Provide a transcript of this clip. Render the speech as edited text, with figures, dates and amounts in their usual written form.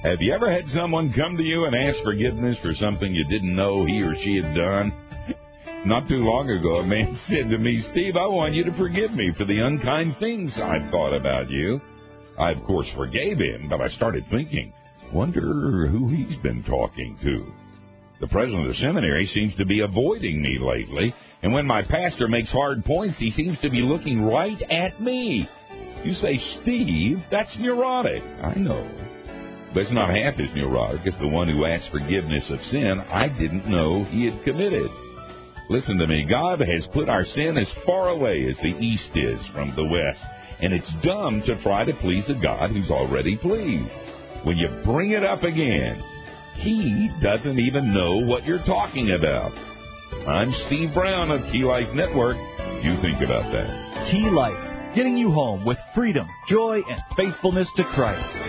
Have you ever had someone come to you and ask forgiveness for something you didn't know he or she had done? Not too long ago, a man said to me, Steve, I want you to forgive me for the unkind things I've thought about you. I, of course, forgave him, but I started thinking, wonder who he's been talking to. The president of the seminary seems to be avoiding me lately, and when my pastor makes hard points, he seems to be looking right at me. You say, Steve, that's neurotic. I know. But it's not half as neurotic as the one who asked forgiveness of sin I didn't know he had committed. Listen to me. God has put our sin as far away as the east is from the west, and it's dumb to try to please a God who's already pleased. When you bring it up again, he doesn't even know what you're talking about. I'm Steve Brown of Key Life Network. You think about that. Key Life, getting you home with freedom, joy, and faithfulness to Christ.